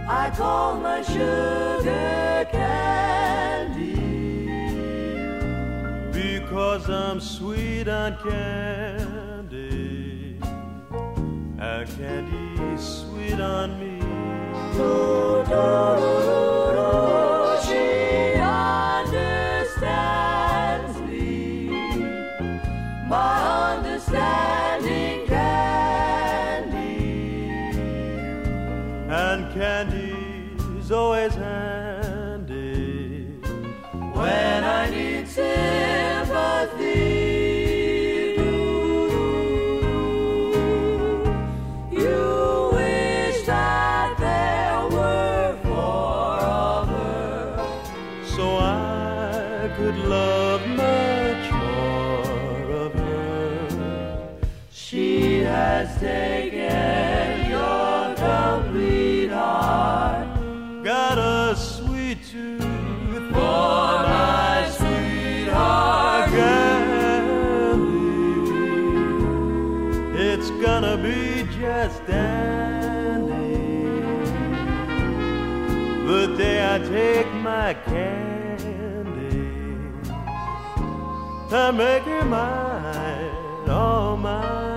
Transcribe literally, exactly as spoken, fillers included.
I call my sugar candy. Because I'm sweet on candy, and candy's sweet on me. Do, do, do, do, she understands me, my understanding candy. And candy's always handy when I need sympathy. You wish that there were four of her, so I could love much more of her. She has taken your complete heart, got a sweet tooth for my sweetheart candy. It's gonna be just dandy the day I take my candy and make her mine, all mine.